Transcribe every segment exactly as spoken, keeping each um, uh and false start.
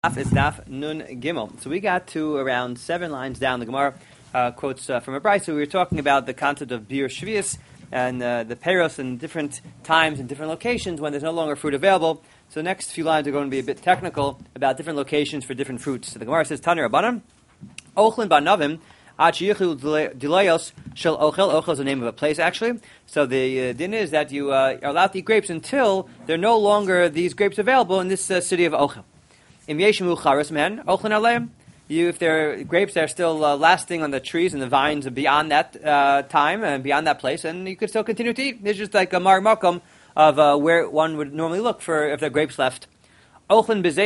Is Daf Nun Gimel. So we got to around seven lines down. The Gemara uh, quotes uh, from a brayso. So we were talking about the concept of bir shvius and uh, the peros in different times and different locations when there's no longer fruit available. So the next few lines are going to be a bit technical about different locations for different fruits. So the Gemara says, Tanu Rabbanan, Ochlin Banavim, Ach Yichu Dilayos Shel Ochel. Ochel is the name of a place, actually. So the uh, din is that you uh, are allowed to eat grapes until there are no longer these grapes available in this uh, city of Ochel. You, if there are grapes that are still uh, lasting on the trees and the vines beyond that uh, time and beyond that place, and you could still continue to eat. It's just like a mar makom of uh, where one would normally look for if there are grapes left. You'd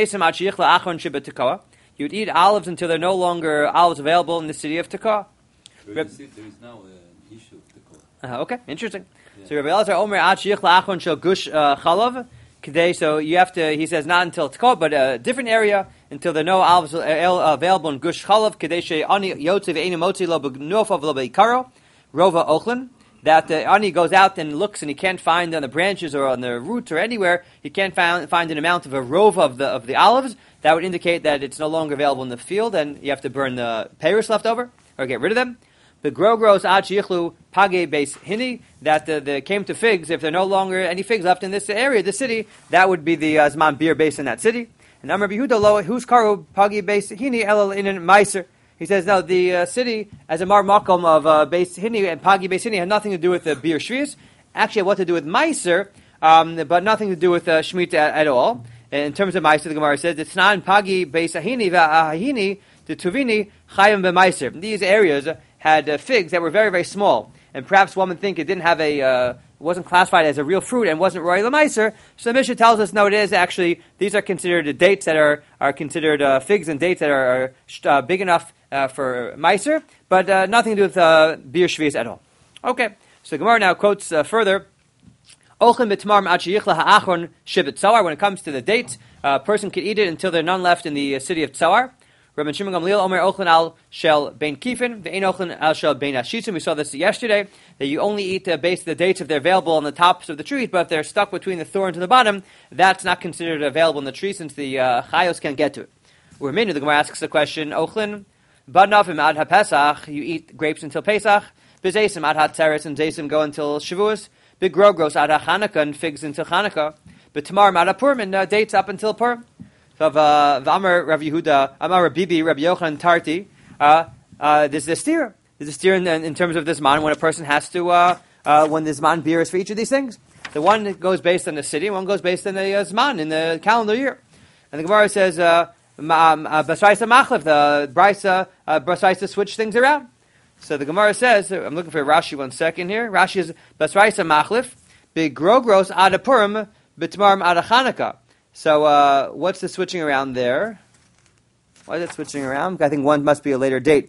eat olives until there are no longer olives available in the city of Tekoa. There is now an issue of Tekoa. Uh, okay, interesting. Yeah. So Rabbi Elazar Omer Ad Shich La'achron Shel Gush Chalav. So you have to, he says, not until Tekoa, but a different area, until there are no olives available in Gush Chalav, Kadeshe Ani Yotze Ve'eni Motzi Lo B'Nofav Lo Be'ikaro, Rova Ochlin, that the Ani goes out and looks and he can't find on the branches or on the roots or anywhere, he can't find, find an amount of a Rova of the of the olives, that would indicate that it's no longer available in the field, and you have to burn the peiros left over, or get rid of them. The grogros ad shichlu page base hini, that the, the came to figs, if there are no longer any figs left in this area, the city, that would be the uh, Zman beer base in that city. And Amar Yehuda lo who's karu page base hini elal in meiser. He says no, the uh, city as a mar makom of uh, base hini and page base hini had nothing to do with the beer shvius. Actually, had what to do with meiser, um, but nothing to do with uh, shemitah at, at all. In terms of meiser, the Gemara says it's not in page base hini va'ahini the tuvini chayim b'meiser. These areas had uh, figs that were very, very small, and perhaps one would think it didn't have a, uh, wasn't classified as a real fruit and wasn't royal meiser. So the Mishnah tells us, no, it is actually, these are considered dates that are, are considered uh, figs and dates that are, are uh, big enough uh, for meiser, but uh, nothing to do with uh, bir shvius at all. Okay, so Gemara now quotes uh, further, Ochlin b'tmar ma'at sheyichla ha'achron shibet tzawar. When it comes to the date, a person can eat it until there are none left in the uh, city of Tzawar. Rabbi Shimon Gamliel Omer Ochlin al Shel Ben Kifin Ve'ein Ochlin al Shel Ben Ashisim. We saw this yesterday that you only eat the base of the dates if they're available on the tops of the trees, but if they're stuck between the thorns and the bottom, that's not considered available in the tree since the uh, chayos can't get to it. Remaining, the Gemara asks the question: Ochlin Badnafim Ad HaPesach. You eat grapes until Pesach. B'Zeisim Ad HaTzeres, and Zeisim go until Shavuos. B'Grogros Ad HaChanukah, and figs until Chanukah. B'Tamar Ad HaPurim, and uh, dates up until Purim. So V'Amar Rav Yehuda, Amar Rav Bibi, Rav Yochanan Tarti, uh, uh, there's a steer. There's a steer in, in terms of this man when a person has to, uh, uh, when the Zman beer is for each of these things. The one goes based on the city, one goes based on the uh, Zman in the calendar year. And the Gemara says, uh, Basraisa Machlef, the Brisa, uh, Basraisa switch things around. So the Gemara says, I'm looking for Rashi one second here. Rashi is Basraisa Machlef, B'Grogros Ad Purim, B'Tmarim Ad Chanukah. So, uh, what's the switching around there? Why is it switching around? I think one must be a later date.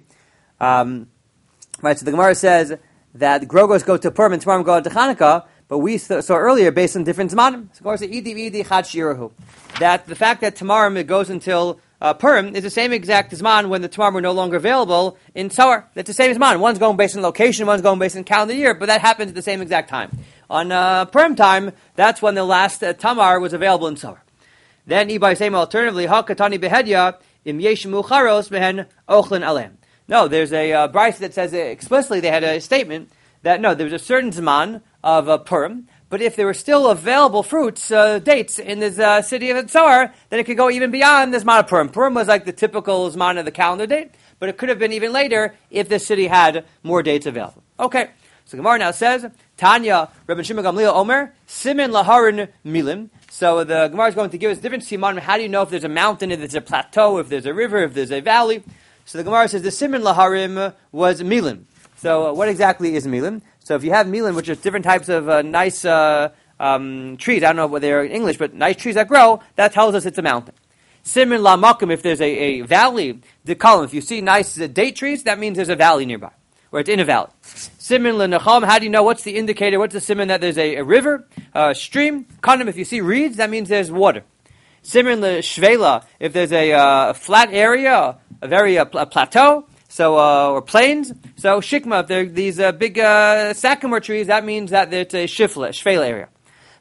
Um, right, so the Gemara says that Grogos go to Purim and Tamarim go to Chanukah, but we saw earlier based on different Zmanim. So the Gemara says, Idi Idi Chad Shirahu. That the fact that Tamarim goes until uh, Purim is the same exact Zman when the Tamarim were no longer available in Tzawar. That's the same Zman. One's going based on location, one's going based on calendar year, but that happens at the same exact time. On uh, Purim time, that's when the last uh, Tamar was available in Tzawar. Then Ibai same alternatively, Hakatani behedya im yeshimu charos behen ochlin alem. No, there's a uh, brayso that says uh, explicitly they had a statement that no, there was a certain zman of uh, Purim, but if there were still available fruits, uh, dates in this uh, city of Tzawar, then it could go even beyond the zman of Purim. Purim was like the typical zman of the calendar date, but it could have been even later if the city had more dates available. Okay, so Gemara now says, Tanya, Rabbi Shimon Gamliel Omer, Simin laharin milim. So the Gemara is going to give us different simanim. How do you know if there's a mountain, if there's a plateau, if there's a river, if there's a valley? So the Gemara says the simin laharim was milim. So uh, what exactly is milim? So if you have milim, which are different types of uh, nice uh, um, trees, I don't know what they're in English, but nice trees that grow, that tells us it's a mountain. Simin la makim, if there's a, a valley, the column, if you see nice uh, date trees, that means there's a valley nearby, or it's in a valley. Simin lenacham, how do you know what's the indicator, what's the simin that there's a, a river, a stream? Kanim, if you see reeds, that means there's water. Simin leshvela, if there's a uh, flat area, a very uh, pl- a plateau, so uh, or plains. So shikma, if there are these uh, big uh, sycamore trees, that means that it's a shifla, shvela area.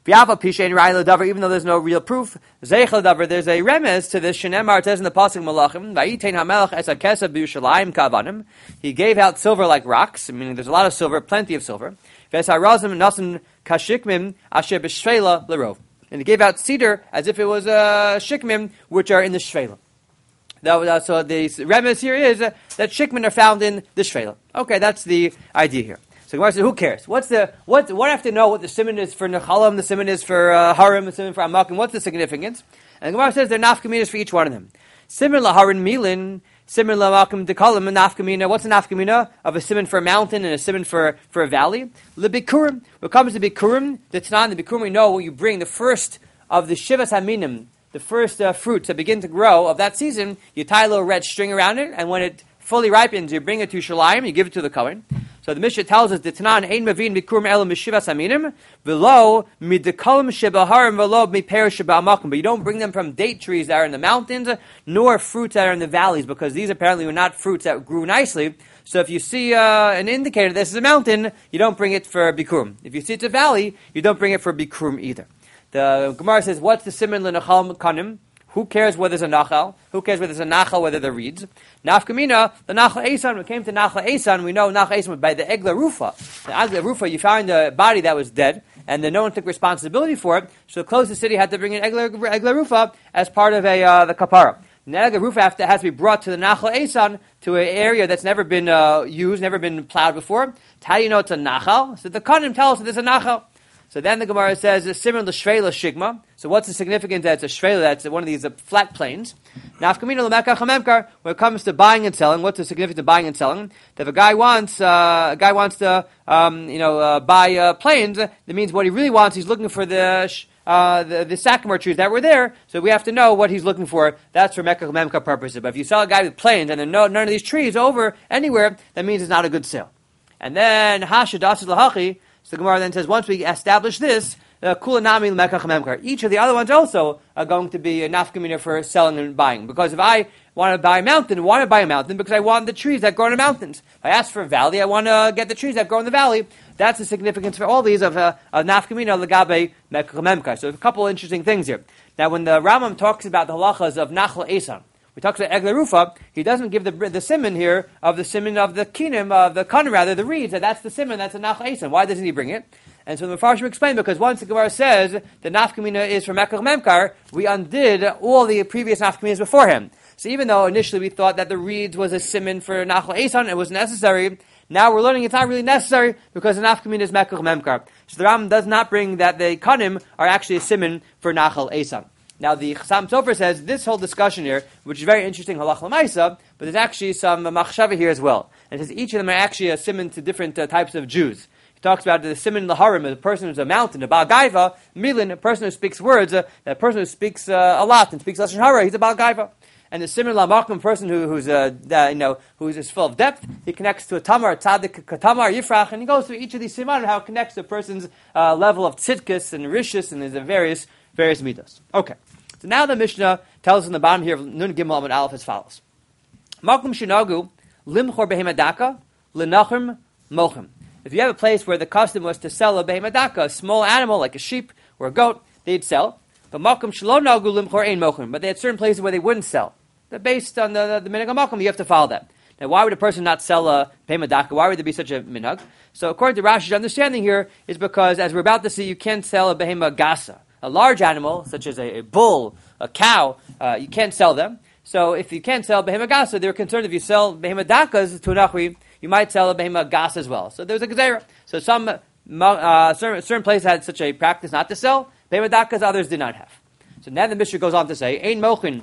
V'yava pishein rai l'davar, even though there's no real proof, zeich l'davar, there's a remez to this. Shenemar, it says in the pasuk Malachim, v'yitein hamelach es hakesef b'Yushalayim kavanim. He gave out silver like rocks, meaning there's a lot of silver, plenty of silver. V'es harazim nasan kashikmim asher b'shvela l'rov. And he gave out cedar as if it was uh, shikmim, which are in the shvela. That, so the remez here is uh, that shikmin are found in the shvela. Okay, that's the idea here. So Gemara says, who cares? What's the what? What I have to know what the siman is for nechalim, the siman is for uh, harim, the siman for amakim. What's the significance? And Gemara says they're nafkaminas for each one of them. Siman laharin milin, siman lamakim dekalim, nafkamina. What's a nafkamina of a siman for a mountain and a siman for for a valley? Lebikurim. When it comes to bikurim, the tanan, the bikurim, we know when you bring the first of the shivas haminim, the first uh, fruits that begin to grow of that season, you tie a little red string around it, and when it fully ripens, you bring it to Shalayim, you give it to the Kohen. So the Mishnah tells us, "D'tanan ein mavin bikurim elo mishivas haminim, v'lo midekalim shebaharim v'lo miper sheba'amakim." But you don't bring them from date trees that are in the mountains, nor fruits that are in the valleys, because these apparently were not fruits that grew nicely. So if you see uh, an indicator this is a mountain, you don't bring it for bikurim. If you see it's a valley, you don't bring it for bikurim either. The Gemara says, "What's the siman l'nachal kanim?" Who cares whether there's a nachal? Who cares whether there's a nachal, whether they're reeds? Nafkamina, the nachal Esan, when it came to nachal Esan, we know nachal Esan was by the Egla Rufa. The Egla Rufa, you found a body that was dead, and then no one took responsibility for it, so the closest city had to bring in Egla, Egla Rufa as part of a uh, the kapara. And the Egla Rufa after, has to be brought to the nachal Esan, to an area that's never been uh, used, never been plowed before. How do you know it's a nachal? So the Kanim tell us that there's a nachal. So then the Gemara says, similar to Shvela Shigma. So what's the significance that it's a Shvela, that's one of these uh, flat plains? Nafkamina l'mekach hamemkar, when it comes to buying and selling, what's the significance of buying and selling? That if a guy wants, uh, a guy wants to, um, you know, uh, buy uh, plains, that means what he really wants, he's looking for the, uh, the, the sycamore trees that were there, so we have to know what he's looking for. That's for mekach hamemkar purposes. But if you sell a guy with plains and there are no, none of these trees over anywhere, that means it's not a good sale. And then, hashadasis lahachi, so the Gemara then says, once we establish this, kulanami l'mekach memkar. Each of the other ones also are going to be a nafkamina for selling and buying. Because if I want to buy a mountain, I want to buy a mountain because I want the trees that grow in the mountains. If I ask for a valley, I want to get the trees that grow in the valley. That's the significance for all these of, uh, of nafkamina l'gabe mekach memkar. So a couple of interesting things here. Now when the Rambam talks about the halachas of nachal esan, we talk about Egla Rufa, he doesn't give the the siman here of the siman of the kinim, of the kanim rather, the reeds, that that's the siman, that's a nachal esan. Why doesn't he bring it? And so the Mefarshim explain, because once the Gemara says the nafkamina is for mekach memkar, we undid all the previous nafkaminas before him. So even though initially we thought that the reeds was a siman for nachal esan, it was necessary, now we're learning it's not really necessary because the nafkamina is mekach memkar. So the Ram does not bring that the kanim are actually a siman for nachal esan. Now the Chassam Sofer says this whole discussion here, which is very interesting, halach l'maisa, but there's actually some machshava here as well. And it says each of them are actually a siman to different uh, types of Jews. He talks about the siman laharim, a person who's a mountain, a Baal Gaiva, milin, a person who speaks words, uh, a person who speaks uh, a lot and speaks lashon hara, he's a Baal Gaiva. And the siman lamakim, a person who, who's uh, uh, you know who's just full of depth, he connects to a tamar, tzaddik, katamar, yifrach, and he goes through each of these siman and how it connects to a person's uh, level of tzidkus and rishus and there's a various various midos. Okay. So now the Mishnah tells us in the bottom here of Nun Gimel Amud Aleph as follows. Makom shinagu limchor behemadaka lenachim mochim. If you have a place where the custom was to sell a behemadaka, a small animal like a sheep or a goat, they'd sell. But makom shelo nagu limchor ein mochim. But they had certain places where they wouldn't sell. They're based on the, the, the minhag makom, you have to follow that. Now, why would a person not sell a behemadaka? Why would there be such a minhag? So according to Rashi's understanding here, is because, as we're about to see, you can't sell a behemagasa. A large animal, such as a, a bull, a cow, uh, you can't sell them. So if you can't sell behemagasa, they're concerned if you sell behemadakas to an achri, you might sell a behemagasa as well. So there's a gezerah. So some uh, certain, certain places had such a practice not to sell behemadakas, others did not have. So now the Mishnah goes on to say, Ein mochin,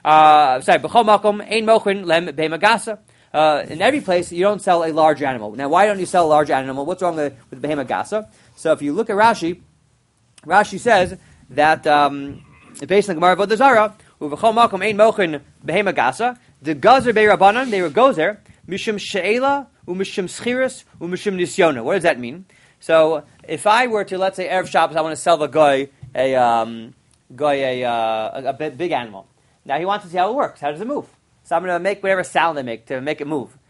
uh, sorry, b'chol makom, ein mochin lem behemagasa. Uh, in every place, you don't sell a large animal. Now, why don't you sell a large animal? What's wrong with, with behemagasa? So if you look at Rashi, Rashi says that um, based on Gemara Avodah Zarah, uv'chol makom ein mochin behemagasa, the gazer beirabanan, they were gozer, mishum she'ela, umishum schiris, umishum nisyona. What does that mean? So if I were to, let's say, Erev Shabbos, I want to sell the guy a um, guy a, uh, a, a big animal. Now he wants to see how it works. How does it move? So I'm going to make whatever sound they make to make it move.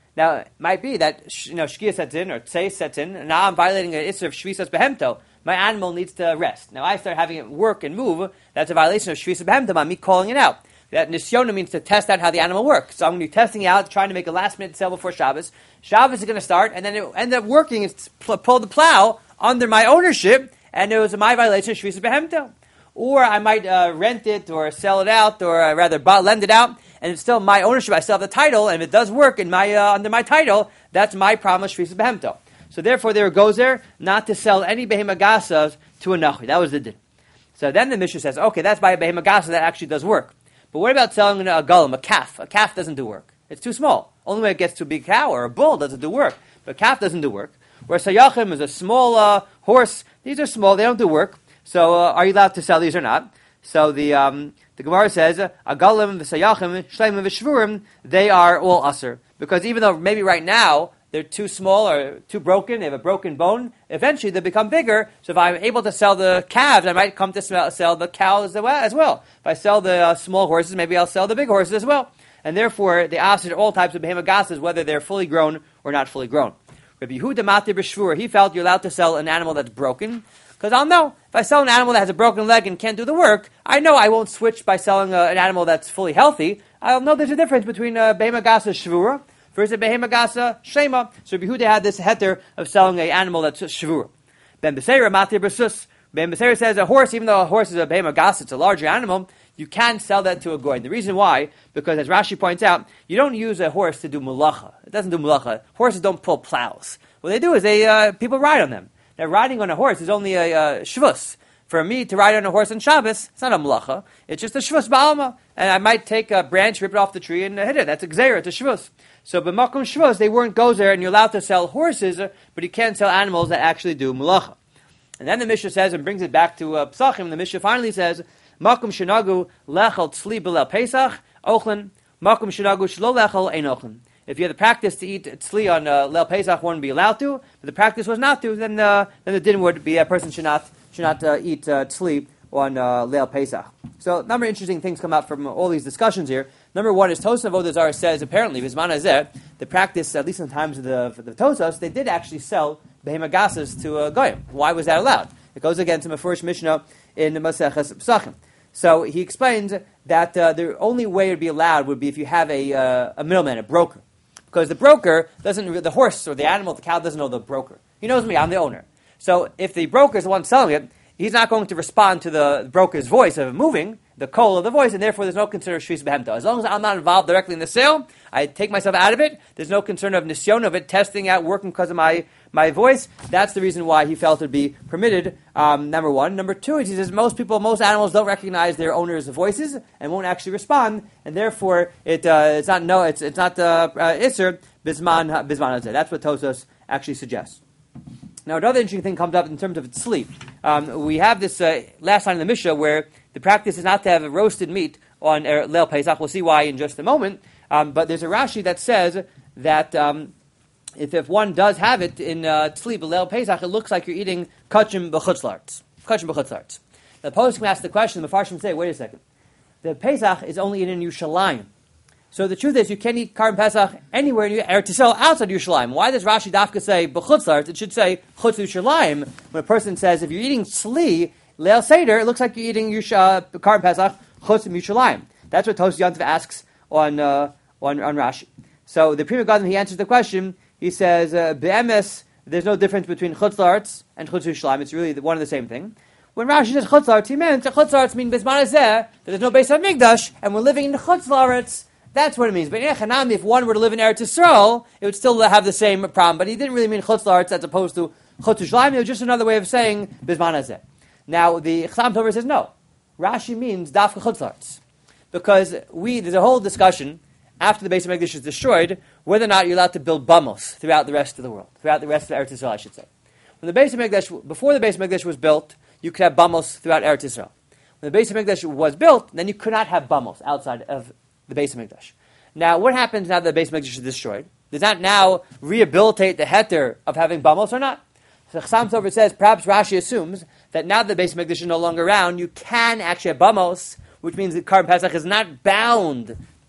Now, it might be that you know shkia sets in or tzei sets in, and now I'm violating an issur of shvisas behemto. My animal needs to rest. Now I start having it work and move. That's a violation of shvisas behemto by me calling it out. That nisyona means to test out how the animal works. So I'm going to be testing it out, trying to make a last minute sale before Shabbos. Shabbos is going to start, and then it end up working. It's pl- pull the plow under my ownership, and it was my violation of shvisas behemto. Or I might uh, rent it or sell it out, or uh, rather buy, lend it out, and it's still my ownership. I still have the title, and if it does work in my uh, under my title, that's my problem with shvisas behemto. So therefore, there it goes there, not to sell any behema gasas to a nachri. That was the din. So then the Mishnah says, okay, that's by a behema gasa that actually does work. But what about selling a gulam, a calf? A calf doesn't do work. It's too small. Only way it gets to a big cow or a bull doesn't do work. But a calf doesn't do work. Whereas sayachim is a small uh, horse. These are small. They don't do work. So uh, are you allowed to sell these or not? So the um, the Gemara says, a gulam, the sayachim, shleimim, v'shvurim, they are all usher. Because even though maybe right now they're too small or too broken, they have a broken bone, eventually they become bigger. So if I'm able to sell the calves, I might come to sell the cows as well. If I sell the uh, small horses, maybe I'll sell the big horses as well. And therefore, they asked all types of behema gasas, whether they're fully grown or not fully grown. Rabbi Yehuda Matir b'shvur, he felt you're allowed to sell an animal that's broken, because I'll know, if I sell an animal that has a broken leg and can't do the work, I know I won't switch by selling uh, an animal that's fully healthy. I'll know there's a difference between a behema gasa shvura versus a behema gasa shema. So Rabbi Yehuda had this heter of selling an animal that's shvura. Ben Beseira Matir b'sus. Ben Beseira says a horse, even though a horse is a behema gasa, it's a larger animal, you can sell that to a goy. The reason why, because as Rashi points out, you don't use a horse to do mulacha. It doesn't do mulacha. Horses don't pull plows. What they do is they uh, people ride on them. Now, riding on a horse is only a uh, shvus. For me to ride on a horse on Shabbos, it's not a mulacha. It's just a shvus ba'alma. And I might take a branch, rip it off the tree, and uh, hit it. That's a gzeira. It's a shvus. So, b'makom shvus, they weren't gozer, and you're allowed to sell horses, uh, but you can't sell animals that actually do mulacha. And then the Mishnah says, and brings it back to uh, Psachim, the Mishnah finally says, makom shenagu lechel tzli b'leil Pesach, ochlen, makom shenagu shlo lechel ein ochlen. If you had the practice to eat tzli on uh, Leil Pesach, one would be allowed to. But the practice was not to. Then, uh, then the din would be a person should not should not uh, eat uh, tzli on uh, Leil Pesach. So, a number of interesting things come out from all these discussions here. Number one is Tosaf Avodah Zarah says apparently Bizman Hazeh, the practice at least in the times of the the Tosas, they did actually sell behema gasas to uh, goyim. Why was that allowed? It goes again to Mefurish Mishnah in the Maseches Psachim. So he explains that uh, the only way it would be allowed would be if you have a uh, a middleman, a broker. Because the broker doesn't, the horse or the animal, the cow doesn't know the broker. He knows me, I'm the owner. So if the broker is the one selling it, he's not going to respond to the broker's voice of moving, the call of the voice, and therefore there's no concern of shvis behemta. As long as I'm not involved directly in the sale, I take myself out of it, there's no concern of nisyon, of it testing out, working because of my, my voice. That's the reason why he felt it would be permitted, um, number one. Number two is he says most people, most animals don't recognize their owner's voices and won't actually respond, and therefore it uh, it's not no, it's it's not uh, uh, Isser, Bisman, Bisman Hazeh. That's what Tosos actually suggests. Now, another interesting thing comes up in terms of sleep. Um, we have this uh, last line in the Mishnah where the practice is not to have roasted meat on er, Leil Pesach. We'll see why in just a moment. Um, but there's a Rashi that says that um, if, if one does have it in uh, tzli Leil Pesach, it looks like you're eating kachim b'chutzlarts. Kachim b'chutzlarts. The post can ask the question, the Mefarshim say, wait a second. The Pesach is only eaten in Yerushalayim. So the truth is, you can't eat Karban Pesach anywhere in Eretz Yisrael outside Yerushalayim. Why does Rashi Dafka say b'chutzlarts? It should say chutz Yerushalayim. When a person says, if you're eating tzli Leil Seder, it looks like you're eating Yush, uh, Karban Pesach chutz Yerushalayim. That's what Tos Yontav asks on, uh, on on Rashi. So the Pri Megadim, he answers the question. He says, uh, be'emes, there's no difference between chutzlarts and chutz Yerushalayim. It's really one and the same thing. When Rashi says chutzlarts, he meant chutzlarts mean bisman hazeh, that there's no Beis HaMikdash, and we're living in the chutzlarts. That's what it means. But in Echanami, if one were to live in Eretz Yisrael, it would still have the same problem. But he didn't really mean chutzlarts as opposed to chutz Yerushalayim. It was just another way of saying bisman hazeh. Now, the Chassam Sofer says no. Rashi means dafka chutzlarts. Because we, there's a whole discussion after the Beis HaMikdash is destroyed, whether or not you're allowed to build bamos throughout the rest of the world, throughout the rest of Eretz Yisrael, I should say. When the Beis HaMikdash, before the Beis HaMikdash was built, you could have bamos throughout Eretz Yisrael. When the Beis HaMikdash was built, then you could not have bamos outside of the Beis HaMikdash. Now, what happens now that the Beis HaMikdash is destroyed? Does that now rehabilitate the heter of having bamos or not? So Chassam Sofer says, perhaps Rashi assumes that now that the Beis HaMikdash is no longer around, you can actually have bamos, which means that Karban Pesach is not bound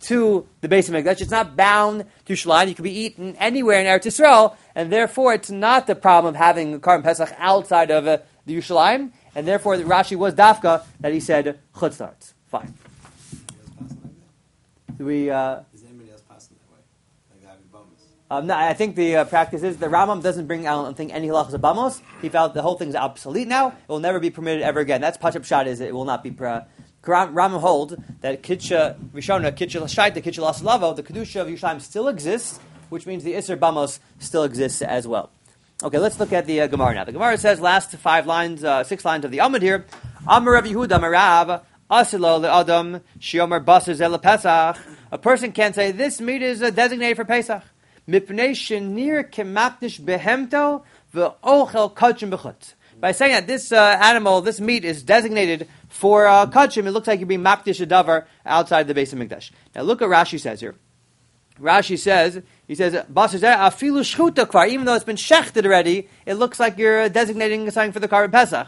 to the Beis Hamikdash. It's not bound to Yerushalayim. You can be eaten anywhere in Eretz Yisrael, and therefore it's not the problem of having Karban Pesach outside of uh, the Yerushalayim, and therefore Rashi was dafka that he said chutz la'aretz. Fine. Do we? Uh, Is anybody else passing that way? Like having bums? Um, no, I think the uh, practice is the Rambam doesn't bring out, I don't think, any halachas of bamos. He felt the whole thing is obsolete now. It will never be permitted ever again. That's Pashab Shad, is it will not be. Uh, Rambam holds that Kitcha Rishona, Kitcha Lashaita, Kitcha Lasalavo, the Kedusha of Yerushalayim still exists, which means the Isser Bamos still exists as well. Okay, let's look at the uh, Gemara now. The Gemara says, last five lines, uh, six lines of the Amud here, Amar Rav Yehuda Marav, Asilo le'adam, Shiomer Basar Zel Pesach. A person can say, this meat is uh, designated for Pesach. Mipnei shenir kemakdish behemto ve'ochel kachim b'chutz. By saying that this uh, animal, this meat is designated for uh, kachim, it looks like you're being makdish a davar outside the Beis Hamikdash. Now look what Rashi says here. Rashi says, he says, afilu shchuta kvar, even though it's been shechted already, it looks like you're designating something for the Karban Pesach.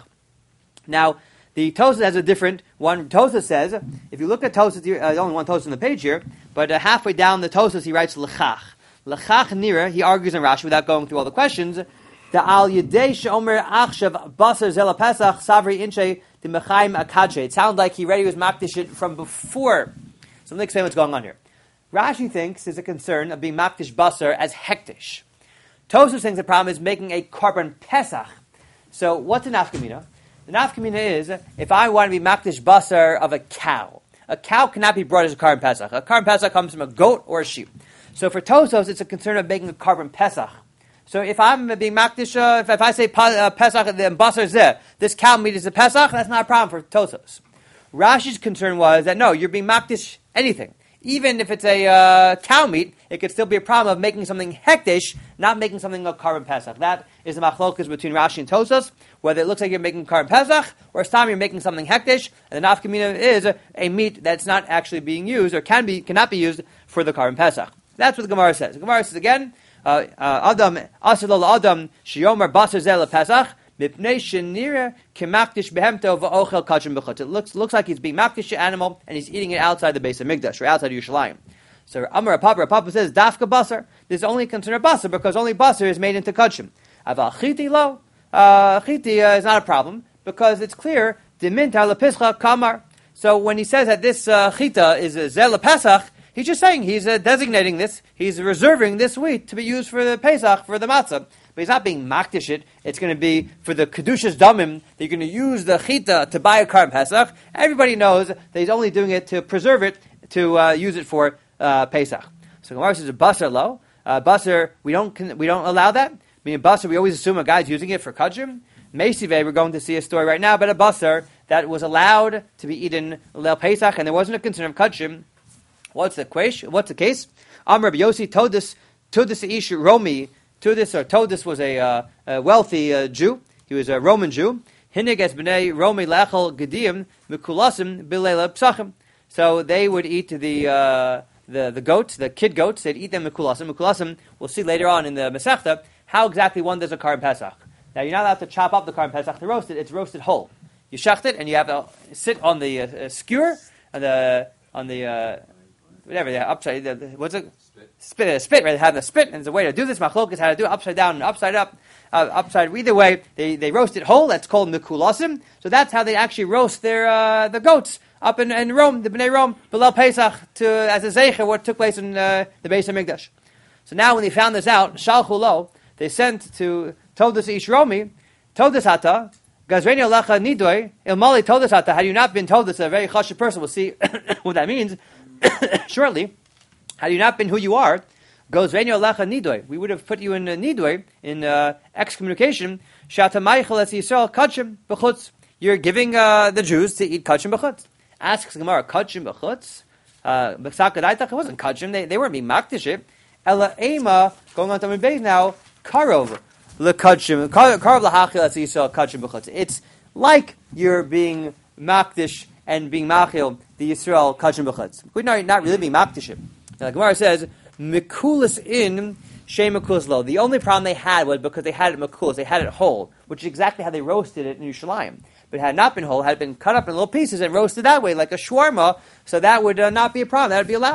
Now, the Tosas has a different one. Tosas says, if you look at Tosas, uh, there's only one Tosas on the page here, but uh, halfway down the Tosas he writes lechach. Lechach nira, he argues in Rashi without going through all the questions, the al yedei she'omer achshav basar zela pesach savri inche the mechaim akadche. It sounds like he already was makdish it from before. So let me explain what's going on here. Rashi thinks there's a concern of being makdish basar as hektish. Tosas thinks the problem is making a Karban Pesach. So what's an nafkamina? The nafkamina is, if I want to be makdish basar of a cow, a cow cannot be brought as a Karban Pesach. A Karban Pesach comes from a goat or a sheep. So for Tosos, it's a concern of making a Karban Pesach. So if I'm being makdish, uh, if, if I say uh, Pesach, the basar zeh, this cow meat is a Pesach, that's not a problem for Tosos. Rashi's concern was that no, you're being makdish anything. Even if it's a uh, cow meat, it could still be a problem of making something hektish, not making something a Karban Pesach. That is the machlokas between Rashi and Tosos, whether it looks like you're making Karban Pesach, or it's time you're making something hektish, and the nafkamina is a, a meat that's not actually being used, or can be cannot be used for the Karban Pesach. That's what the Gemara says. The Gemara says again, uh, uh, Adam, Asilo Adam, Shiomar Basar Zel Pesach, Mipnei Shenira Kemakdish Behemto V'ochel Kachim B'chutz. It looks looks like he's being makdish the animal and he's eating it outside the Beis Hamikdash or outside of Yerushalayim. So Amar Papa Papa says Dafka Basar. This is only concern of Basar because only Basar is made into Kachim. Aval Chiti Lo uh, Chiti uh, is not a problem because it's clear Diminta LePischa Kamar. So when he says that this uh, Chita is a Zel Pesach, he's just saying he's uh, designating this, he's reserving this wheat to be used for the Pesach, for the matzah. But he's not being makdish it. It's going to be for the Kedushas Damim that you're going to use the Chita to buy a Karban Pesach. Everybody knows that he's only doing it to preserve it, to uh, use it for uh, Pesach. So Gemara says, Basar lo. Uh, Basar, we don't we don't allow that. Meaning Basar, we always assume a guy's using it for Kajim. Meisive, we're going to see a story right now about a Basar that was allowed to be eaten Leil Pesach, and there wasn't a concern of Kajim. What's the question? What's the case? Amr Rabbi Yossi told this, told this Ish Romi, Tudis or Todis was a, uh, a wealthy uh, Jew. He was a Roman Jew. Hinig es b'nei Romi lechel gediyim mikulasim bilela psachim. So they would eat the uh, the the goats, the kid goats. They'd eat them mikulasim. Mikulasim. We'll see later on in the Masechta how exactly one does a Karban Pesach. Now you're not allowed to chop up the Karban Pesach to roast it. It's roasted whole. You shecht it and you have to sit on the uh, skewer on the on the uh, whatever the upside. The, the, what's it? Spit, uh, spit, right? Having a spit, and there's a way to do this. Machlokas how to do it upside down and upside up, uh, upside. Either way, they, they roast it whole. That's called mikulasim. So that's how they actually roast their uh, the goats up in, in Rome, the Bnei Rome, below Pesach, to as a zeicher what took place in uh, the Beis Hamikdash. So now when they found this out, shalchu lo, they sent to told this Ish Romi, told this hata, gazreni olacha nidoy ilmali told this hata. Had you not been told this, a very chashuv person will see what that means shortly. Had you not been who you are, goes Reino Lecha Nidoy. We would have put you in uh, Nidoy, in uh, excommunication. Shatamaychel es Yisrael Kachim B'chutz. You're giving uh, the Jews to eat Kachim B'chutz. Asks Gemara, Kachim B'chutz? B'sakadaitach, it wasn't Kachim. They, they weren't being makdish it. Ela Ema, going on to my base now, Karov L'Kachim. Karov L'Hachil es Yisrael Kachim B'chutz. It's like you're being makdish and being machil the Yisrael Kachim B'chutz. We're not, not really being makdish it. Now, the Gemara says, Mikulis in, Shei Mikulis lo. The only problem they had was because they had it Mikulis, they had it whole, which is exactly how they roasted it in Yerushalayim. But it had not been whole, had been cut up in little pieces and roasted that way, like a shawarma, so that would uh, not be a problem, that would be allowed.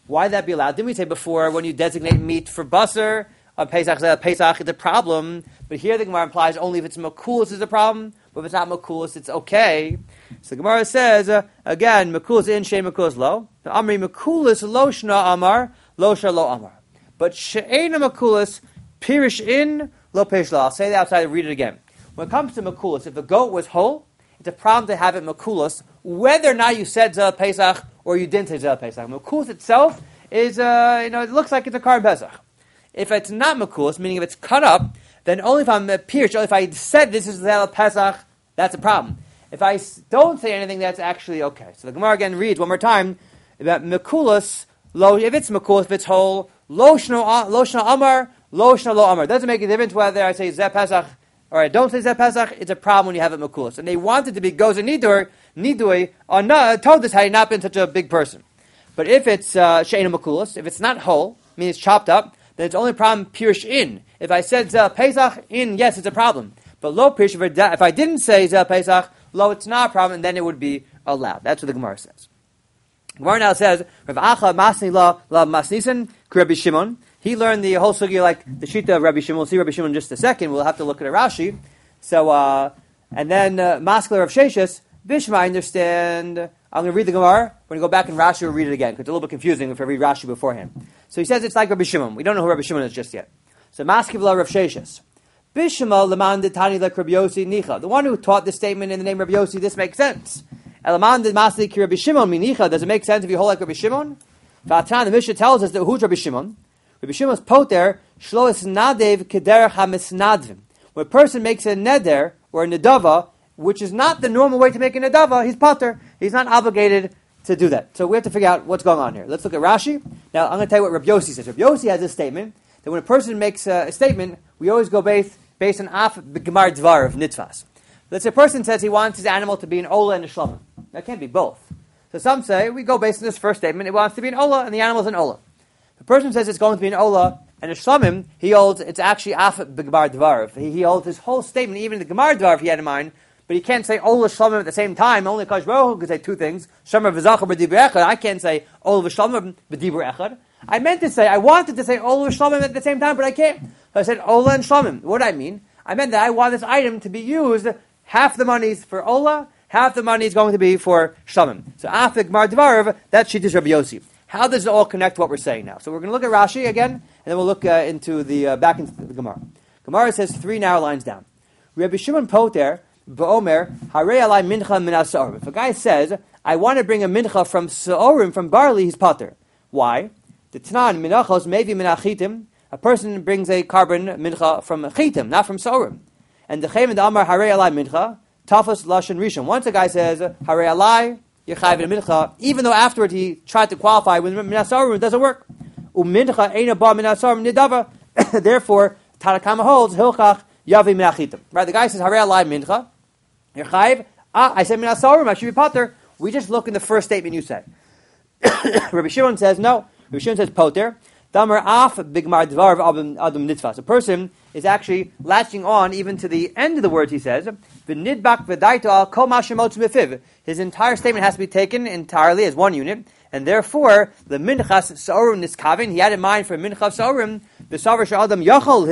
Why would that be allowed? Didn't we say before when you designate meat for basar on Pesach, uh, Pesach it's a problem, but here the Gemara implies only if it's makulas is a problem, but if it's not makulas, it's okay. So the Gemara says, uh, again, makulas in, shei makulas lo. The Amri makulas lo shna amar, lo shna lo amar. But she'ena makulas, pirish in, lo pirish lo. I'll say that outside and read it again. When it comes to makulas, if the goat was whole, it's a problem to have it makulas, whether or not you said Zeh Pesach or you didn't say Zeh Pesach. Makulas itself is, uh, you know, it looks like it's a Karban Pesach. If it's not makulas, meaning if it's cut up, then only if I'm uh, pierced, only if I said this is Zeh Pesach, that's a problem. If I don't say anything, that's actually okay. So the Gemara again reads one more time about makulas, lo, if it's makulas, if it's whole, lo shno, lo shno amar, lo shno lo amar. It doesn't make a difference whether I say Zeh Pesach or I don't say Zeh Pesach, it's a problem when you have it makulas. And they wanted to be goes and nidur, nidui, or not, told this had he not been such a big person. But if it's uh, she'ena makulas, if it's not whole, meaning it's chopped up, then it's only a problem pirish in. If I said Zeh Pesach in, yes, it's a problem. But lo pirish, if I didn't say Zeh Pesach, lo, it's not a problem, and then it would be allowed. That's what the Gemara says. Gemara now says, Rav Acha masni la la masnisen Rabbi Shimon. He learned the whole sugya like the shita of Rabbi Shimon. We'll see Rabbi Shimon in just a second. We'll have to look at a Rashi. So, uh, and then uh, Maskler of Sheshes, Bishma, I understand. I'm going to read the Gemara. We're going to go back in Rashi and read it again, because it's a little bit confusing if I read Rashi beforehand. So he says it's like Rabbi Shimon. We don't know who Rabbi Shimon is just yet. So Maskler of Sheshes. Bishma leman detani like Rabbi Yossi nicha. The one who taught this statement in the name of Rabbi Yossi, this makes sense. Elaman de masli ki Rabbi Shimon minicha. Does it make sense if you hold like Rabbi Shimon? V'atan, the Mishnah tells us that who's Rabbi Shimon? Rabbi Shimon's poter shlois nadev kederach hamisnadvim. When a person makes a neder or a nedava, which is not the normal way to make a nedava, he's poter. He's not obligated to do that. So we have to figure out what's going on here. Let's look at Rashi. Now I'm going to tell you what Rabbi Yossi says. Rabbi Yossi has this statement that when a person makes a, a statement, we always go based based on af b'gemar dvar of nitzvas. Let's say a person says he wants his animal to be an ola and a shlama. That can't be both. So some say we go based on this first statement. It wants to be an ola and the animal is an ola. The person says it's going to be an ola and a shlamim. He holds it's actually af b'gemar dvar. He, he holds his whole statement, even the gemar dvar he had in mind. But he can't say ola shlamim at the same time. Only Kadosh Baruch Hu can say two things. Shemar v'zachar b'dibur echad. I can't say ola v'shlamim b'dibur echad. I meant to say, I wanted to say ola v'shlamim at the same time, but I can't. So I said ola and shlamim. What do I mean? I meant that I want this item to be used, half the money is for ola, half the money is going to be for shlamim. So afik mar dvarav, that's Shittish Rabbi Yossi. How does it all connect to what we're saying now? So we're going to look at Rashi again, and then we'll look uh, into the, uh, back into the Gemara. Gemara says three narrow lines down. Rabbi Shimon Poter, Ba'omer, Harei alai mincha min ha'sa'orim. If a guy says, I want to bring a mincha from sa'orim, from barley, he's poter. Why? The Tanan, minachos, maybe min achitim. A person brings a carbon mincha from chitim, not from sa'orim. And the chem and the amar harei alai mincha, tafos lashon rishon. Once a guy says, harei alai, you're chayv in a mincha, even though afterward he tried to qualify with min ha'sa'orim, it doesn't work. U'mincha eina ba min ha'sa'orim nidava. Therefore, Tanakama holds, hilchach yavi min achitim. Right, the guy says, harei alai mincha, you're chayv, ah, I said min ha'sa'orim, I should be poter. We just look in the first statement you said. Rabbi Shimon says, no. Rabbi Shimon says, poter. Damar af bigmar dvar adam nitzvas. A person is actually latching on even to the end of the words he says. V'nidbak v'daito al kol mashemotz mifiv. His entire statement has to be taken entirely as one unit, and therefore the minchas sa'orim niskavin. He had in mind for minchas sa'orim the savar sh'adam yachol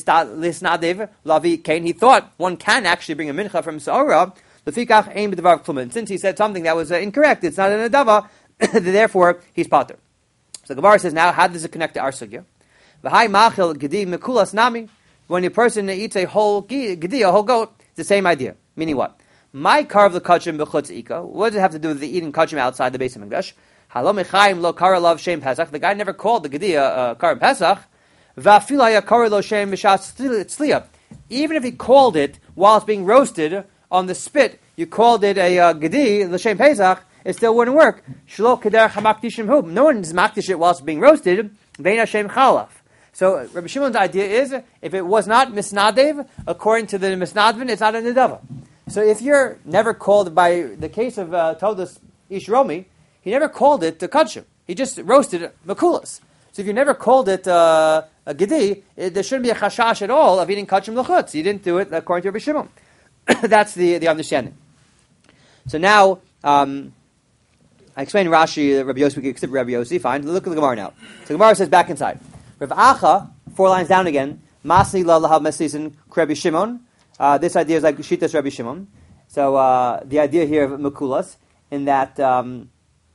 lisnadev lavi kain. He thought one can actually bring a mincha from sa'ora. Lefikach ein b'dvar klum. Since he said something that was uh, incorrect, it's not an adava. Therefore he's pater. So Gemara says now, how does it connect to our sugya? V'hai machil gedi mekulas nami. When a person eats a whole gedi, a whole goat, it's the same idea. Meaning what? My carve the kachim b'chutz ika. What does it have to do with the eating kachim outside the base of Mikdash? Halom echaim lo kara lav shem pesach. The guy never called the gedi a uh, karim pesach. V'afil haya kara lo shem mishas tzliya. Even if he called it while it's being roasted on the spit, you called it a uh, gedi l'shem pesach. It still wouldn't work. Shlo keder hamakdishim hub. No one is makdish it while it's being roasted. Vein Hashem chalaf. So Rabbi Shimon's idea is, if it was not misnadev, according to the misnadvin, it's not a nedava. So if you're never called, by the case of uh, Todas Ish Romi, he never called it the kachim. He just roasted makulas. So if you never called it uh, a gedi, it, there shouldn't be a chashash at all of eating kachim l'chutz. You didn't do it according to Rabbi Shimon. That's the, the understanding. So now, um, I explained Rashi, uh, Rabbi Yossi, we could accept Rabbi Yossi, fine. Look at the Gemara now. So the Gemara says back inside. Rav Acha, four lines down again, Masni la lahav mesisin Rabbi Shimon. Uh, this idea is like Shitas Rabbi Shimon. So uh, the idea here of Mekulas, in that um,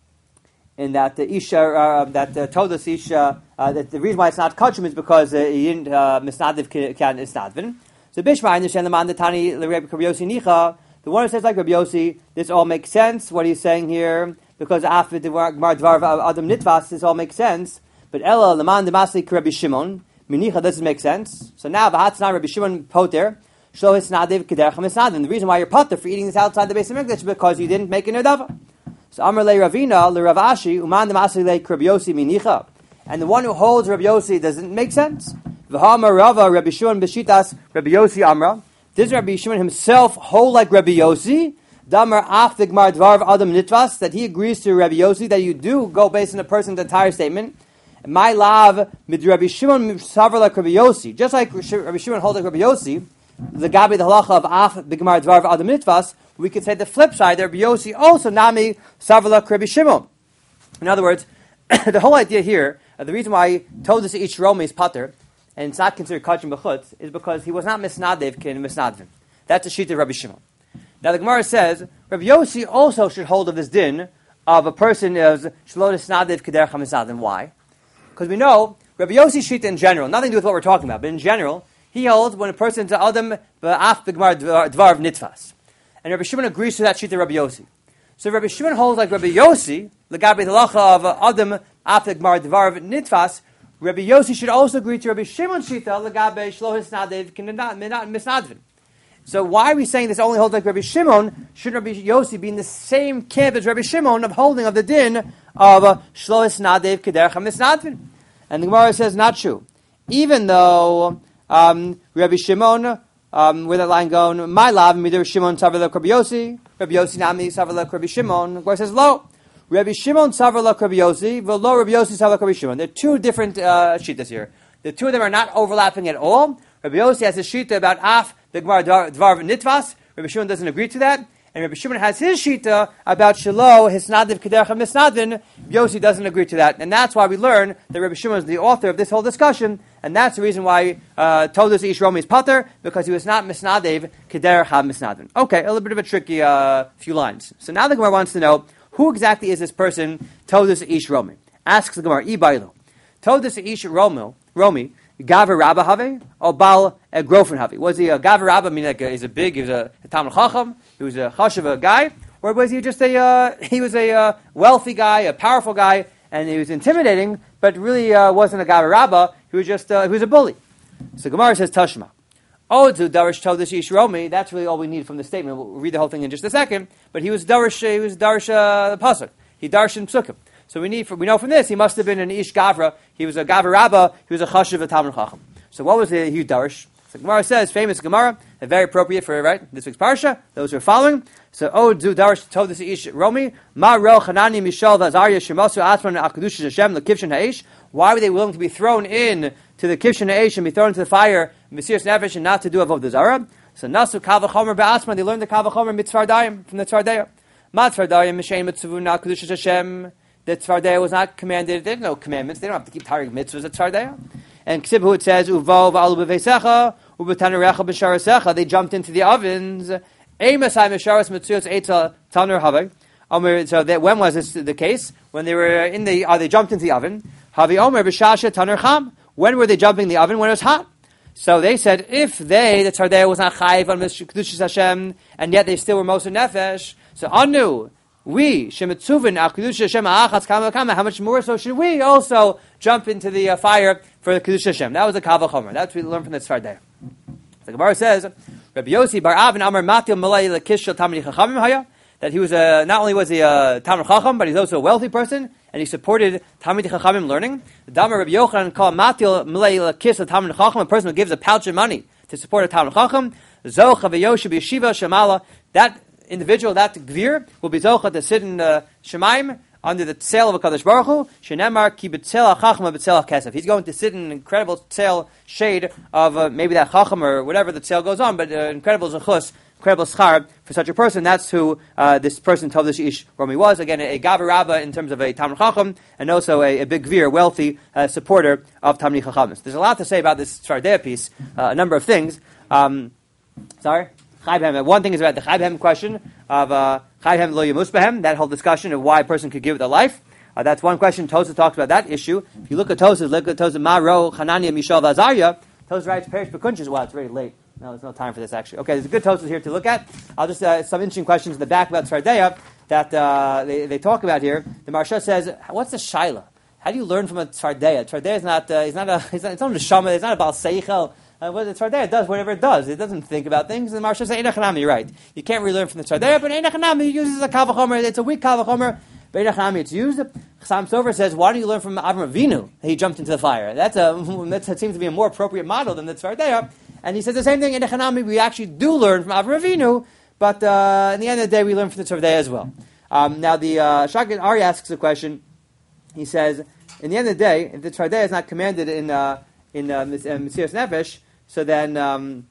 in that the Isha, uh, that uh, told us Isha, uh, that the reason why it's not Kachim is because uh, he didn't uh, Misnadiv can Isnadvin. So Bishma, I understand the man the Tani Rabbi Yossi Nicha. The one who says like Rabbi Yossi, this all makes sense. What he's saying here, because after the Gemara Dvar Adam Nitvas, this all makes sense. But Ella Laman the Masli Rabbi Shimon Minicha doesn't make sense. So now Vahatzna Rabbi Shimon Poter Shlo Hisnadiv Kederach Misnadin. The reason why you're Poter for eating this outside the base of Mikdash is because you didn't make a Nidava. So Amar Le Ravina Le Ravashi Uman the Masli Le Rabbi Yossi Minicha. And the one who holds Rabbi Yossi doesn't make sense. V'hamar Rava Rabbi Shimon Beshitas Rabbi Yossi Amra. Does Rabbi Shimon himself hold like Rabbi Yossi? Damar Af the Gemara Dvar Adam Nitvas, that he agrees to Rabbi Yossi that you do go based on a person's entire statement. My love mid Rabbi Shimon savar like Rabbi Yossi, just like Rabbi Shimon holds like Rabbi Yossi, the Gabi the halacha of Af the Gemara Dvar Adam Nitvas. We could say the flip side that Rabbi Yossi also nami savar like Rabbi Shimon. In other words, the whole idea here, uh, the reason why Todas each Romi is pater, and it's not considered kachim b'chutz, is because he was not misnadev kin misnadvin. That's the sheet of Rabbi Shimon. Now the Gemara says Rabbi Yossi also should hold of this din of a person as shlo nisnadev kederach misnadvin. Why? Because we know Rabbi Yossi sheet in general, nothing to do with what we're talking about, but in general, he holds when a person is adam ba'af b'gemar dvar of nitfas, and Rabbi Shimon agrees to that sheet of Rabbi Yossi. So Rabbi Shimon holds like Rabbi Yossi, l'gabe halacha of adam af b'gemar dvar of nitfas. Rabbi Yossi should also agree to Rabbi Shimon shita l'gabe shlo hisnadev misnadvin. So why are we saying this only holds like Rabbi Shimon? Should Rabbi Yossi be in the same camp as Rabbi Shimon of holding of the din of shlo hisnadev kederach misnadvin? And the Gemara says not true. Even though um, Rabbi Shimon, um, where that line going, my love, midir Shimon savar Rabbi Yossi, Rabbi Yossi nami savar Rabbi Shimon. The Gemara says lo. Rabbi Shimon savar la Rabbi Yossi, v'lo Rabbi Yossi savar la Rabbi Shimon. There are two different uh, shittas here. The two of them are not overlapping at all. Rabbi Yossi has a shita about af the Gemara dvar nitvas. Rabbi Shimon doesn't agree to that, and Rabbi Shimon has his shita about shelo hisnadiv kederach misnadvin. Yossi doesn't agree to that, and that's why we learn that Rabbi Shimon is the author of this whole discussion, and that's the reason why uh, told us Ish Romi is pater, because he was not misnadiv kederach misnadvin. Okay, a little bit of a tricky uh, few lines. So now the Gemara wants to know, who exactly is this person, Todas Ish Romi? Asks the Gemara, Ibaylo. Todas Ish Romi, Romi, Gaver Rabba Have, or Bal Grofen Have? Was he a Gaver Rabba, meaning like a, he's a big, he was a, a Talmud Chacham, he was a Chashuva guy, or was he just a, uh, he was a uh, wealthy guy, a powerful guy, and he was intimidating, but really uh, wasn't a Gaver Rabba, he was just, uh, he was a bully. So Gemara says, Tashma. Oh, to Darish Todas Ish Romi, that's really all we need from the statement. We'll read the whole thing in just a second. But he was Darish, he was Darish uh, the Pasuk. He Darshan Psukim. So we need, we know from this, he must have been an Ish Gavra. He was a Gavra Rabba. He was a Chashuv, a Talmud Chacham. So what was the, he Darish? So Gemara says, famous Gemara, very appropriate for, right, this week's Parsha, those who are following. So, oh, do Darish Todas Ish Romi, Ma Ro Chanani Mishal Vazarya Shemasu Atman Akadush Hashem Lekivshin Haish. Why were they willing to be thrown in to the Kivshin Haish and be thrown into the fire, Mesiras Nefesh, and not to do Avodah Zarah? So Nasu Kavachomer Ba'asman, they learned the Kavachomer Mitzvardayim from the Tzvardaya. Ma Tzvardayim Mishem Mitzvuna Akadush Hashem. The Tzvardaya was not commanded. There's no commandments. They don't have to keep tiring mitzvahs at Tzvardaya. And Ksibhu it says, Uvo v'alu b'veisecha, u'b'tanarecha b'sharasecha. They jumped into the ovens. Eimasai m'sharas mitzuyos eitza taner havay. Omer, so that, when was this the case? When they were in the, uh, they jumped into the oven. Havi Omer b'shasha taner cham. When were they jumping in the oven? When it was hot. So they said, if they, the Tzvardaya was not chayiv on Kedushas Hashem, and yet they still were Moser Nefesh, so anu, we, Shemitzuvin, Al Kedushas Hashem, Ha'achatz Kama Kama, how much more so should we also jump into the uh, fire for the Kedushas Hashem? That was the Kava Chomer. That's what we learned from the Tzvardaya. The Gemara says, Rabbi Yossi bar Avin Amar Matil Malay Lekishel Tamid Chachamim Haya, that he was a, not only was he a Talmud Chacham, but he's also a wealthy person, and he supported Talmid Chachamim learning. The Damar Rabbi Yochanan called Matil Malay Lekishel Tamid Chacham, a person who gives a pouch of money to support a Talmud Chacham. Zoch Avayoshi B'Yeshiva Shemala, that individual, that Gvir, will be Zocha to sit in uh, Shemaim under the tzel of a Kadosh Baruch Hu. Shenemar ki b'tzel ha'chachma b'tzel ha'kesef. He's going to sit in an incredible tzel shade of uh, maybe that chacham or whatever the tzel goes on, but uh, incredible zechus credible schar for such a person. That's who uh, this person told this ish Romi was. Again, a, a Gavar Rabba in terms of a Talmid Chacham, and also a, a big Gvir, wealthy uh, supporter of Talmid Chachams. There's a lot to say about this Tzfardea piece, uh, a number of things. Um, sorry? Chai B'hem. One thing is about the Chai B'hem question of uh, Chai B'hem lo yamus b'hem, that whole discussion of why a person could give their life. Uh, that's one question. Tosafos talks about that issue. If you look at Tosafos, look at Tosafos Maro, Hanania, Mishael, Azariah, Tosafos writes Perish Bekunches. Wow, it's very late. No, there's no time for this actually. Okay, there's a good Tosafos here to look at. I'll just, uh, some interesting questions in the back about Tzfardea that uh, they, they talk about here. The Maharsha says, what's the Shaila? How do you learn from a Tzfardea? Tzfardea is not, uh, it's not a, it's not, it's not a Neshama, it's not a Baal Seichel. Uh, what the Tzfardea does, whatever it does, it doesn't think about things. And the Maharsha says, Ein Echanami, you're right. You can't really learn from the Tzfardea, but Ein Echanami uses a Kavachomer, it's a weak Kavachomer. But Ein Echanami, it's used. Chassam Sofer says, why don't you learn from Avram Avinu? He jumped into the fire. That's a, that seems to be a more appropriate model than the Tzfardea. And he says the same thing in Echanami, we actually do learn from Avram Avinu, but uh, in the end of the day, we learn from the Tzfardea as well. Um, now, the uh, Shagin Ari asks a question. He says, in the end of the day, if the Tzfardea is not commanded in uh, in uh, Mesiras Nefesh, so then, um,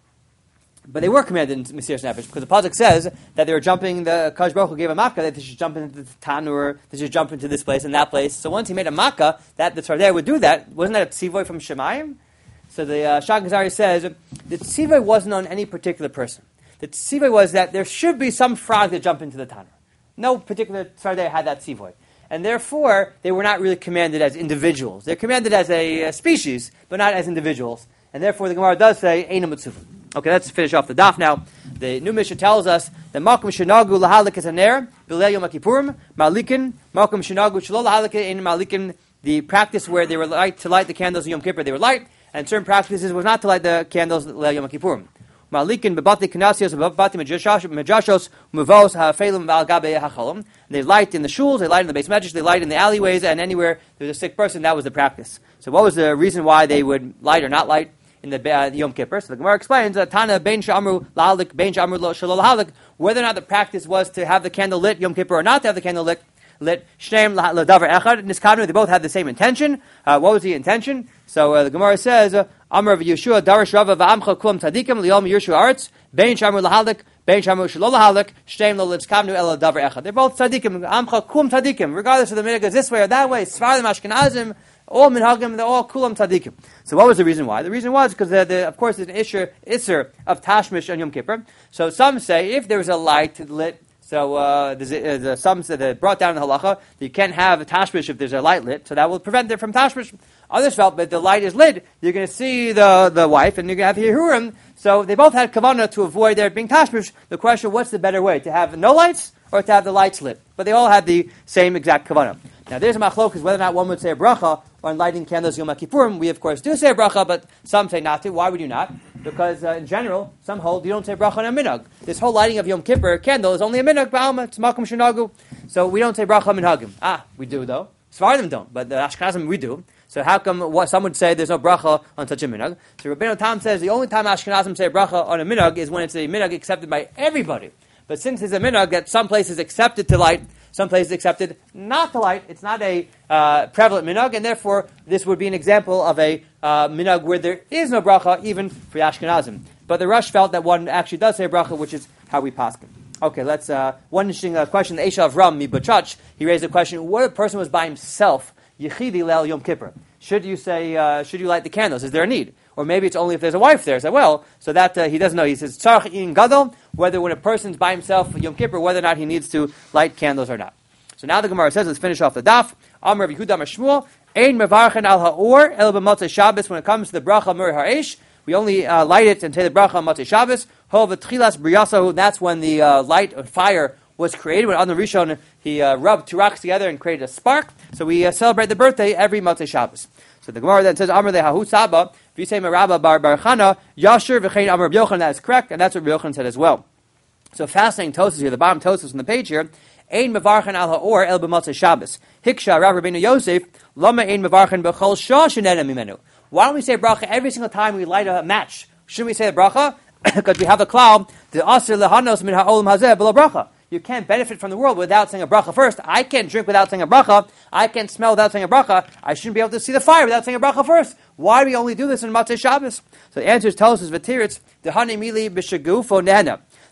but they were commanded in Mesiras Nefesh, because the Pasuk says that they were jumping, the Kadosh Baruch Hu gave a makkah, that they should jump into the Tanur, they should jump into this place and that place. So once he made a makkah, that the Tzfardea would do that. Wasn't that a tzivoy from Shemayim? So the uh, Shag Azari says, the tzivoy wasn't on any particular person. The tzivoy was that there should be some frog that jump into the Tanur. No particular Tzfardea had that tzivoy. And therefore, they were not really commanded as individuals. They're commanded as a, a species, but not as individuals. And therefore, the Gemara does say, Eina Mitzvah. Okay, let's finish off the daf now. The new Mishnah tells us that Malkum Shenagu Lahalik is an air, Bilei Yom Kippurim, Malikin, Malkum Shenagu Shalol Lahalik in Malikin, the practice where they were light to light the candles in Yom Kippur, they were light, and certain practices was not to light the candles Leil Yom Kippurim. Malikin bebati kanasios bebati majashos muvos ha'felim al gabe ha'cholom. They light in the shuls, they light in the base medrash, they light in the alleyways, and anywhere there's a sick person, that was the practice. So what was the reason why they would light or not light in the uh, Yom Kippur? So the Gemara explains that Tana bein sha'amru lahalik bein sha'amru shalol lahalik, whether or not the practice was to have the candle lit Yom Kippur or not to have the candle lit. Lit shneim ladavar echad niskanu. They both had the same intention. Uh, what was the intention? So uh, the Gemara says, Amar of Yeshua darash rava va'amcha kulam tzadikim liyom Yeshua arts bein shamru lahalik bein shamru shalol lahalik shneim lo niskanu el ladavar echad. They're both tzadikim. Amcha kulam tzadikim. Regardless of the minhag is this way or that way, Sfardim Ashkenazim, all minhagim, they're all kulam tzadikim. So what was the reason why? The reason was because the, the, of course there's an isser isser of tashmish on Yom Kippur. So some say if there was a light lit. So uh, there's, uh, there's some that brought down the halacha that you can't have a tashmish if there's a light lit, so that will prevent it from tashmish. Others felt that the light is lit, you're going to see the, the wife, and you're going to have Yehurim. So they both had kavanah to avoid there being tashmish. The question, what's the better way, to have no lights or to have the lights lit? But they all had the same exact kavanah. Now there's a machlokas whether or not one would say a bracha on lighting candles Yom Kippurim. We of course do say a bracha, but some say not to. Why would you not? Because uh, in general, some hold you don't say bracha on a minhag. This whole lighting of Yom Kippur candle is only a minhag, ba'alma, it's makom shenagu. So we don't say bracha minhagim. Ah, we do though. Sfardim don't, but the Ashkenazim we do. So how come what, some would say there's no bracha on such a minhag? So Rabbeinu Tam says the only time Ashkenazim say bracha on a minhag is when it's a minhag accepted by everybody. But since it's a minhag that some places accepted to light, some places accepted not to light, it's not a uh, prevalent minhag, and therefore this would be an example of a uh, minhag where there is no bracha, even for Ashkenazim. But the Rush felt that one actually does say bracha, which is how we paskin. Okay, let's, uh, one interesting uh, question, the Esha of Ram, Mibachach, he raised a question, what if a person was by himself, Yechidi Leil Yom Kippur? Should you say, uh, should you light the candles? Is there a need? Or maybe it's only if there's a wife there. So, well, so that uh, he doesn't know. He says, Tzarech in Gadol, whether when a person's by himself, Yom Kippur, whether or not he needs to light candles or not. So now the Gemara says, let's finish off the daf. Amar Rav Yehuda Shmuel, Ein mevarchen al ha'or el b'motzei Shabbos. When it comes to the bracha mer ha'esh, we only uh, light it and say the bracha on motzei Shabbos. Ho v'tchilas briyasahu. That's when the uh, light of fire was created. When on the Rishon he uh, rubbed two rocks together and created a spark. So we uh, celebrate the birthday every motzei Shabbos. So the Gemara then says, Amar lehahu saba. If you say merabba bar bar chana yasher v'chein Amar Yochanan, that is correct, and that's what Yochanan said as well. So fascinating Tosas here. The bottom Tosas on the page here. Ein mevarchen al ha'or el b'motzei Shabbos. Hiksha Rav Rabbeinu Yosef lama ein mevarchen b'chol shah shenena mimenu. Why don't we say bracha every single time we light a match? Shouldn't we say the bracha? Because we have a cloud. The aser lehanos min ha'olam hazeh b'lo bracha. You can't benefit from the world without saying a bracha first. I can't drink without saying a bracha. I can't smell without saying a bracha. I shouldn't be able to see the fire without saying a bracha first. Why do we only do this in Motzei Shabbos? So the answer tells us v'tiritz dehani mili b'shagufo nehena.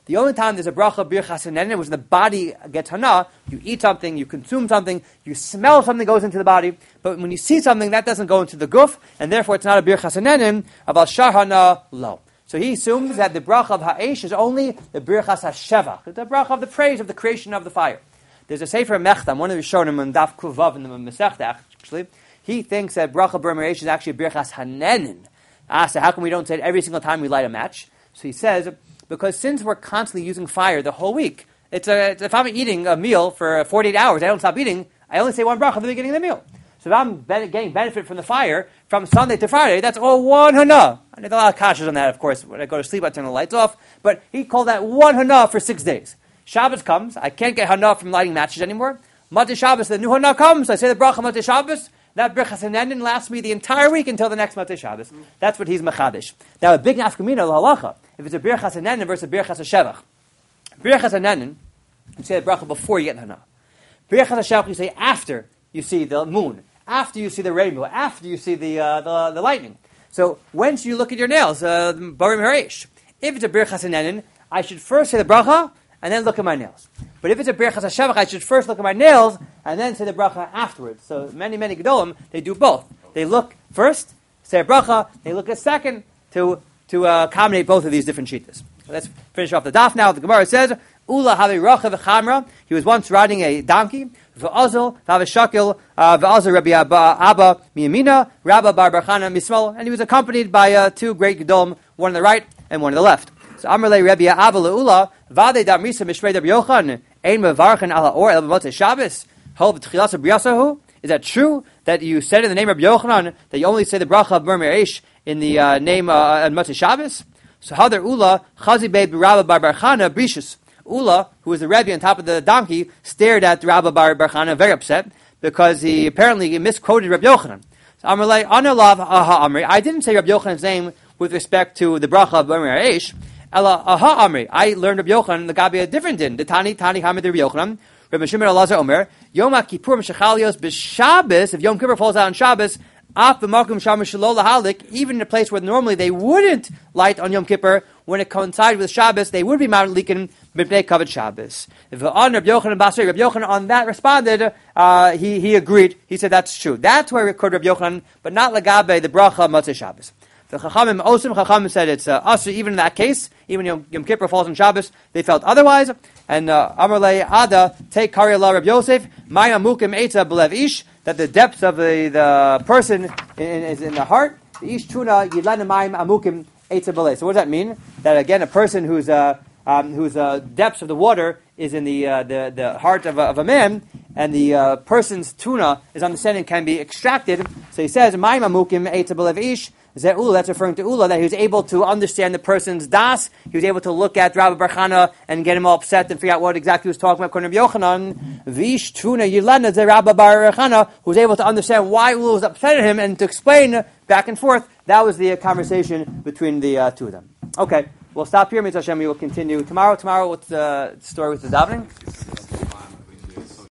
The only time there's a bracha of birchas hanenin was when the body gets hana. You eat something, you consume something, you smell something goes into the body. But when you see something, that doesn't go into the guf, and therefore it's not a birchas hanenin. About shar hana lo. So he assumes that the bracha of ha'esh is only the birchas hashevach, the bracha of the praise of the creation of the fire. There's a sefer Mechtam, one of the Rishonim on Daf Kuvav in the Masechta, actually. He thinks that bracha b'rmer is actually birchas hanenin. Ah, so how come we don't say it every single time we light a match? So he says, because since we're constantly using fire the whole week, it's a, it's, if I'm eating a meal for forty-eight hours, I don't stop eating, I only say one bracha at the beginning of the meal. So if I'm be- getting benefit from the fire from Sunday to Friday, that's all one hana. I need a lot of kashas on that, of course. When I go to sleep, I turn the lights off. But he called that one hana for six days. Shabbos comes, I can't get hana from lighting matches anymore. Motzei Shabbos, the new hana comes, I say the bracha Motzei Shabbos. That birchas hanenin lasts me the entire week until the next Motzei Shabbos. That's what he's mechadish. Now, a big nafkamina halacha. If it's a birchas hanenin versus a birchas hashevach, birchas hanenin, you say the bracha before you get hana. Birchas hashevach, you say after you see the moon, after you see the rainbow, after you see the uh, the, the lightning. So when should you look at your nails? Uh, Barim Haresh. If it's a birchas hanenin, I should first say the bracha and then look at my nails. But if it's a birchas hashevach, I should first look at my nails and then say the bracha afterwards. So many, many gedolim, they do both. They look first, say a bracha, they look a second to to uh, accommodate both of these different shittas. Let's finish off the daf now. The Gemara says, Ula havi racha v'chamra. He was once riding a donkey. V'azil v'avishakil v'azil Rabbi Abba, Abba miyamina, Rabba bar bar Chana mismal. And he was accompanied by uh, two great gedolim, one on the right and one on the left. So Amrle Rabbi Abba leula vade damrisa mishrei Rabbi Yochanan ein mevarchen ala or el b'motzei Shabbos. Hol b'tchilas b'riyasahu. Is that true that you said in the name of Rabbi Yochanan that you only say the bracha of Mermer Eish in the uh, name uh, on Motzei Shabbos? So Hadar Ula Chazi Beit Rabba bar bar Chana brishus. Ula, who was the Rebbe on top of the donkey, stared at Rabba bar bar Chana very upset because he apparently misquoted Rabbi Yochanan. So Amrle Analav Aha Amri. I didn't say Rabbi Yochanan's name with respect to the bracha of Mermer Eish. Ella Aha Amri. I learned Rabbi Yochanan the Gabi a different din. The Tani Tani Hamid Rabbi Yochanan. Rabbi Shimon Elazar Omer, Yom HaKippur Meshachalios b'Shabbos, if Yom Kippur falls out on Shabbos, Af b'Makom Sham Shelo Lahalik, even in a place where normally they wouldn't light on Yom Kippur, when it coincides with Shabbos, they would be Ma'alikin B'nei Kavod Shabbos. If on Rabbi Yochanan Basri, Rabbi Yochanan on that responded, uh, he, he agreed, he said that's true. That's where we record Rabbi Yochanan, but not Lagabe, the Bracha Motzei Shabbos. The Chachamim Osim Chachamim said it's uh, us even in that case, even Yom, Yom Kippur falls on Shabbos, they felt otherwise. And uh, Amarle Ada take Kariyah Rabbi Yosef Maya Mukim Eitza Belev Ish, that the depths of the, the person in, in, is in the heart. The Ish Tuna Yidlan Mayim Amukim Eitza Belev. So what does that mean? That again, a person whose uh, um, whose uh, depths of the water is in the uh, the, the heart of a, of a man, and the uh, person's tuna, his understanding can be extracted. So he says Mayim Amukim Eitza Belev Ish. That's referring to Ula, that he was able to understand the person's das. He was able to look at Rabbi bar Chana and get him all upset and figure out what exactly he was talking about. According to Rabbi Yochanan, Vish Tuna Yilana ze Rabbi bar Chana, who was able to understand why Ula was upset at him and to explain back and forth. That was the uh, conversation between the uh, two of them. Okay, we'll stop here. Mitzvah Hashem, we will continue tomorrow. Tomorrow, what's the story with the davening?